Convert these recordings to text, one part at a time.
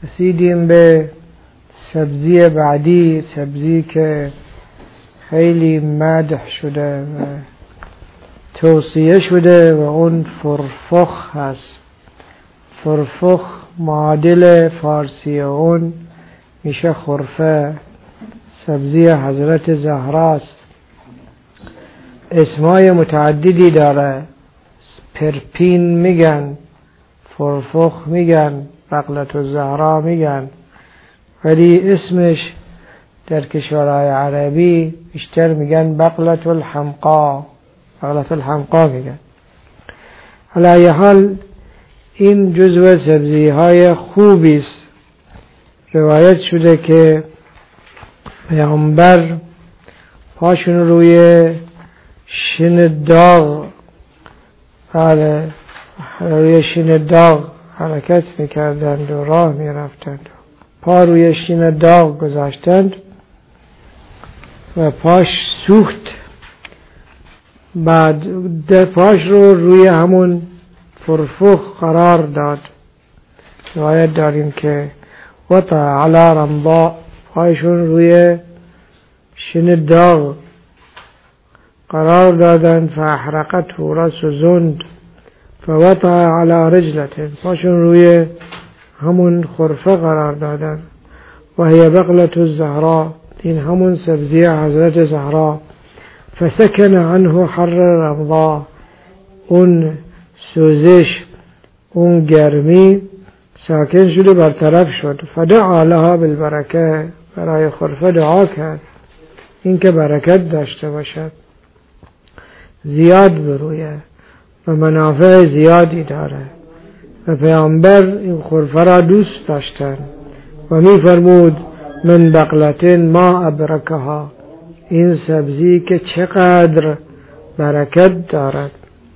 رسیدیم به سبزی بعدی، سبزی که خیلی مدح شده و توصیه شده و اون فرفخ هست. فرفخ معادل فارسی اون میشه خرفه. سبزی حضرت زهراست. اسمای متعددی داره. پرپین میگن، فرفخ میگن، بقلة الزهرا میگن، ولی اسمش در کشورهای عربی بیشتر میگن بقلة الحمقا. بقلة الحمقا میگن. علی حال این جزو سبزی های خوبی است. روایت شده که پیامبر پاشون روی شن داغ، روی شن داغ حرکت میکردند و راه میرفتند. پا روی شن داغ گذاشتند و پاش سوخت. بعد پاش رو روی همون فرفخ قرار داد. روایت داریم که وطع علی رمضاء، پایشون روی شن داغ قرار دادند. فاحرقته رأس زند فوطع علی رجلته، پاشون روی همون خرفه قرار دادند. و هی بقلة الزهرا، این همون سبزی حضرت زهرا. فسکن عنه حر رمضاء، اون سوزش، اون گرمی ساکن شده، برطرف شد. فدعا لها بالبرکه، برای خرفه دعا کرد این که برکت داشته باشد، زیاد برویه و منافع زیادی داره. و پیامبر این خرفه را دوست داشتن و می فرمود من بقلة ما ابرکها، این سبزی که چقدر برکت دارد.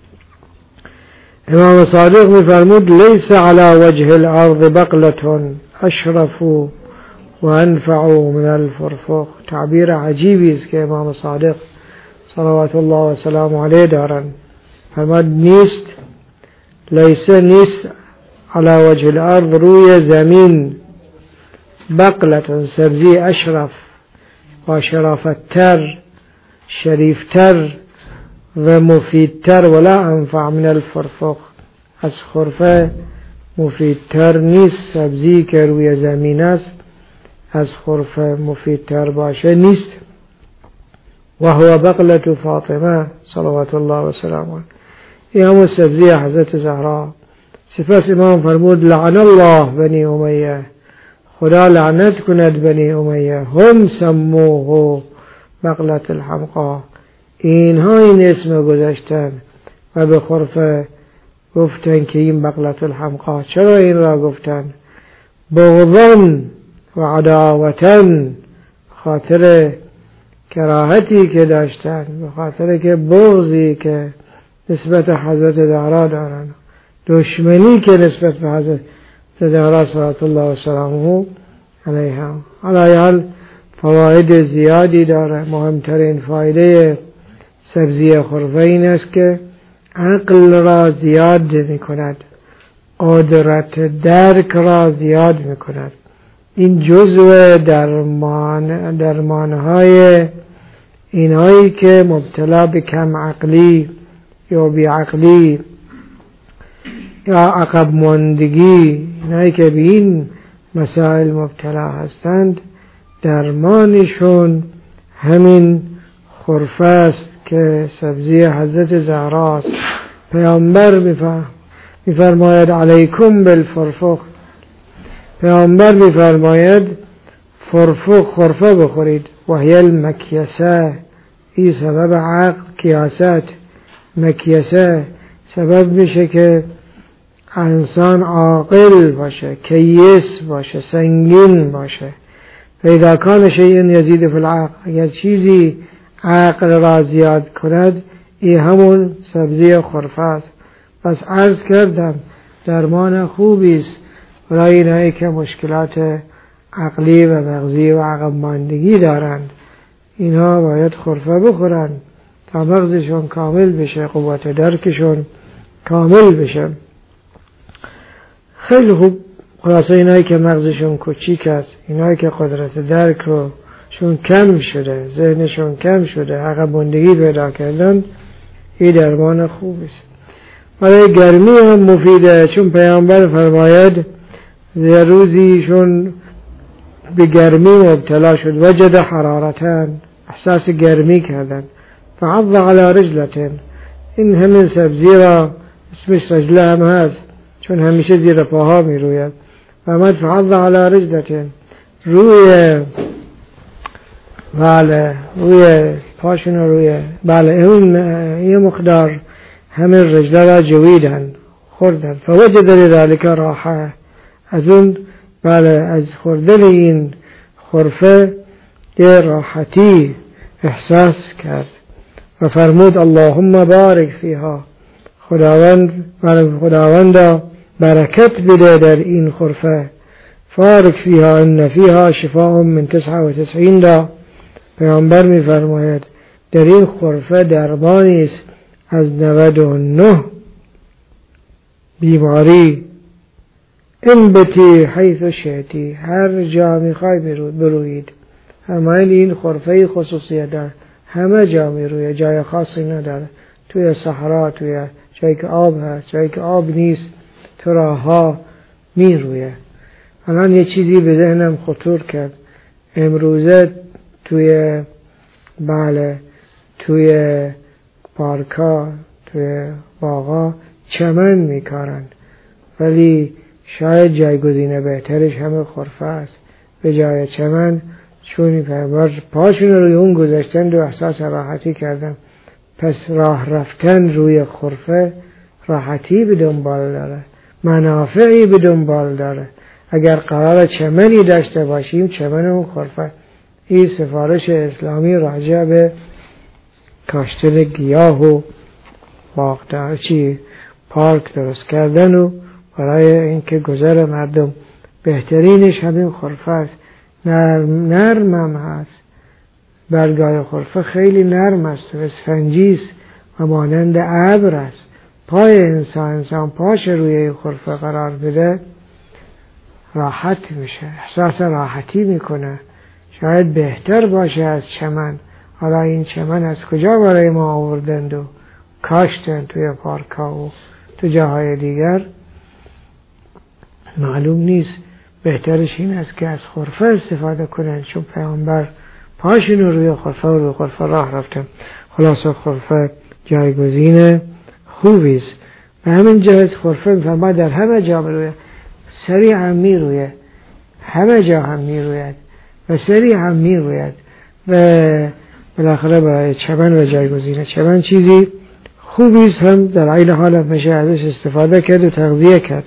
امام صادق می فرمود لیس علی وجه الارض بقلة اشرف و انفع من الفرفخ. تعبیر عجیبی است که امام صادق صلوات الله و سلام علیه دارند. فرمود نیست، لیس نیست علی وجه الارض، روی زمین، بقلة سبزی اشرف و شرافتر، شریفتر و مفیدتر، ولا انفع من الفرفخ، از خرفه مفیدتر نیست. سبزی که روی زمین است از خرفه مفیدتر باشه نیست. و هو بقلة فاطمه صلوات الله و سلام علیها، این همون سبزی حضرت زهرا. سپس امام فرمود لعن الله بنی امیه، خدا لعنت کند بنی امیه، هم سموه بقلة الحمقا، اینها این اسم گذاشتن و به خرفه گفتن که این بقلة الحمقا. چرا این را گفتن؟ بغضاً و عداوتاً، خاطر کراهتی که داشتن، به خاطر که بغضی که نسبت حضرت زهرا دارن، دشمنی که نسبت به حضرت زهرا صلوات الله و سلامه علیها. علی حال فواید زیادی داره. مهمترین فایده سبزی خرفه این است که عقل را زیاد می کند، قدرت درک را زیاد می کند. این جزء درمانهای اینهایی که مبتلا به کم عقلی یا بی عقلی یا عقب ماندگی، اینهایی که به این مسائل مبتلا هستند، درمانشون همین خرفه است که سبزی حضرت زهرا است. پیامبر میفرماید علیکم بالفرفخ، پیامبر میفرماید فرفخ، خرفه بخورید. و هی المکیسه، این سبب عقل، کیاست، مکیسه سبب میشه که انسان عاقل باشه، کیس باشه، سنگین باشه. فاذا کان شیء یزید فی العقل، اگر چیزی عقل را زیاد کند این همون سبزی خرفه است. پس عرض کردم درمان خوبی است برای اینایی که مشکلات عقلی و مغزی و عقب ماندگی دارند. اینها باید خرفه بخورن تا مغزشون کامل بشه، قوت درکشون کامل بشه. خیلی خوب، خلاصه اینایی که مغزشون کوچیک است، اینایی که قدرت درک رو شون کم شده، ذهنشون کم شده، عقب ماندگی پیدا کردن، این درمان خوبی است. برای گرمی هم مفیده، چون پیامبر فرماید یه روزیشون به گرمی مبتلا شد، وجد حرارتن، احساس گرمی کردن، فعض على رجلتن، این همین سبزی را اسمش رجله هم هست چون همیشه زیر پاها می روید، فعمد فعض على رجلتن، روی پاشون روی اون یه مقدار همین رجله را جویدن، خوردن، فوجد لذلك راحه، از اون از خوردن این خرفه یه راحتی احساس کرد و فرمود اللهم بارک فیها، خداوندا برکت بده در این خرفه، بارک فیها ان فیها شفاء من 99 دا. پیامبر می فرماید در این خرفه درمانی است از 99 بیماری. انبتی حیث شئتی، هر جا میخوای بروید. همین این خرفه خصوصیت داره، همه جا میروید، جای خاصی نداره، توی صحرا، توی جایی که آب هست، جایی که آب نیست، تو راهها میروید. الان یه چیزی به ذهنم خطور کرد، امروزه توی پارکا، توی باغا چمن میکارن، ولی شاید جایگزین بهترش همه خرفه است به جای چمن، چون پاشون روی اون گذاشتن و احساس راحتی کردن. پس راه رفتن روی خرفه راحتی به دنبال داره، منافعی به دنبال داره. اگر قرار چمنی داشته باشیم، چمن اون خرفه. این سفارش اسلامی راجع به کاشتن گیاه و پارک درست کردن و برای اینکه گذر مردم بهترینش همین خرفه است. نرم هم هست، برگای خرفه خیلی نرم است و اسفنجی است و مانند ابر است. پای انسان پاش روی خرفه قرار بده راحت میشه، احساس راحتی میکنه، شاید بهتر باشه از چمن. حالا این چمن از کجا برای ما آوردند و کاشتن توی پارکا و تو جاهای دیگر معلوم نیست. بهترش این است که از خرفه استفاده کنن، چون پیامبر پاشون روی خرفه و روی خرفه راه رفتن. خلاصه خرفه جایگزین خوبی است. به همین جهت خرفه میفرماید در همه جا میروید، سریع هم میروید، همه جا هم میروید و سریع هم میروید و بالاخره برای چمن و جایگزینه چمن چیزی خوبی است، هم در عین حال میشه ازش استفاده کرد و تغذیه کرد.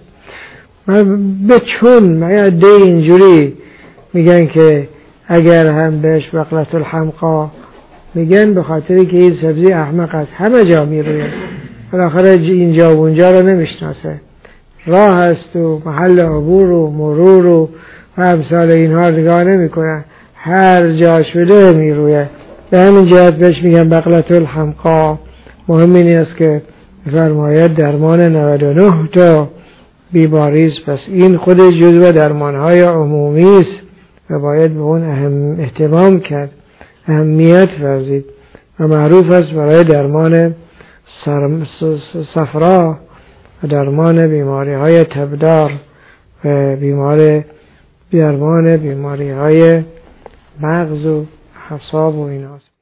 چون عده اینجوری میگن که اگر هم بهش بقلة الحمقا میگن، به خاطری که این سبزی احمق است، همه جا میروید، بالاخره اینجا و اونجا رو نمیشناسه، راه است و محل عبور و مرور و امثال اینها نگاه نمیکنن، هر جا شده میروید. به همین جهت بهش میگن بقلة الحمقا. مهم این است که فرماید درمان 99 تا بیماری است. پس این خودش جزو درمانهای عمومی است و باید به اون اهتمام کرد، اهمیت ورزید و معروف است برای درمان صفرا و درمان بیماری های تبدار و درمان بیماری های مغز و اعصاب و ایناست.